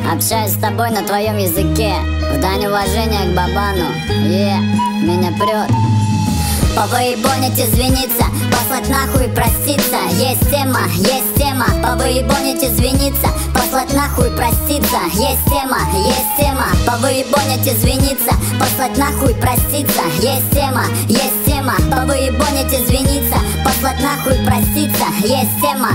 Общаюсь с тобой на твоем языке, в дань уважения к Бабану. Меня прет. Повыебонить, извиниться, послать нахуй, проститься. Есть тема, повыебонить, извиниться, послать нахуй, проститься. Есть тема, повыебонить, извиниться, послать нахуй, проститься. Есть тема, повыебонить, извиниться, послать нахуй, проститься. Есть тема.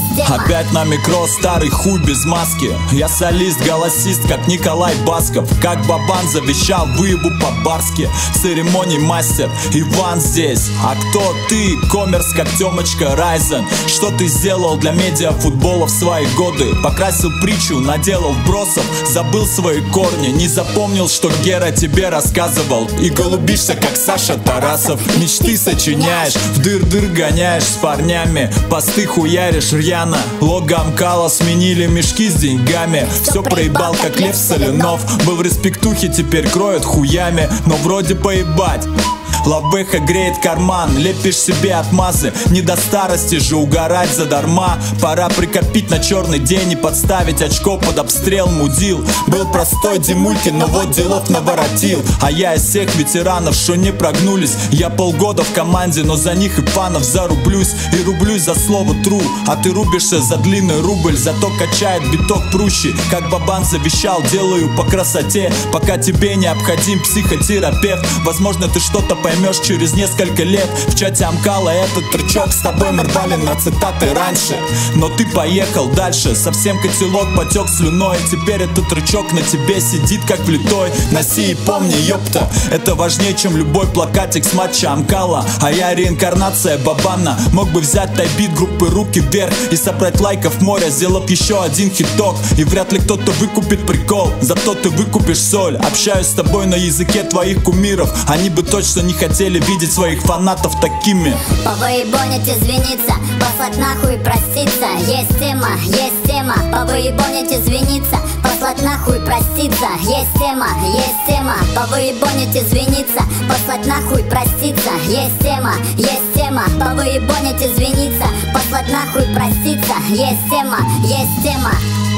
Опять на микро старый хуй без маски. Я солист, голосист, как Николай Басков. Как Бабан завещал, выебу по-барски. Церемоний мастер, Иван здесь. А кто ты? Коммерс, как Тёмочка Райзен. Что ты сделал для медиафутбола в свои годы? Покрасил притчу, наделал вбросов, забыл свои корни, не запомнил, что Гера тебе рассказывал. И голубишься, как Саша Тарасов. Мечты сочиняешь, в дыр-дыр гоняешь с парнями, посты хуяришь рьяно. Лого Амкала сменили мешки с деньгами. Все проебал, как Лев Соленов. Был в респектухе, теперь кроют хуями. Но вроде поебать. Лавеха греет карман, лепишь себе отмазы. Не до старости же угорать задарма. Пора прикопить на черный день и подставить очко под обстрел, мудил. Был простой Димулькин, но вот делов наворотил. А я из всех ветеранов, что не прогнулись. Я полгода в команде, но за них и фанов зарублюсь. И рублюсь за слово true. А ты рубишься за длинный рубль, зато качает биток прущий. Как Бабан завещал, делаю по красоте. Пока тебе необходим психотерапевт. Возможно, ты что-то поймешь через несколько лет. В чате Амкала этот трючок с тобой мы рвали на цитаты раньше. Но ты поехал дальше, совсем котелок потек слюной. Теперь этот трючок на тебе сидит как влитой. Носи и помни, ёпта, это важнее, чем любой плакатик с матча Амкала. А я реинкарнация Бабана. Мог бы взять тайбит группы «Руки вверх» и собрать лайков море, сделав еще один хиток. И вряд ли кто-то выкупит прикол, зато ты выкупишь соль. Общаюсь с тобой на языке твоих кумиров. Они бы точно не хотели видеть своих фанатов такими. Повыебонить, извиниться, послать нахуй, проститься. Есть тема, повыебонить, извиниться, послать нахуй, проститься. Есть тема, повыебонить, извиниться, послать нахуй, проститься. Есть тема, повыебонить, извиниться, послать нахуй, проститься. Есть тема.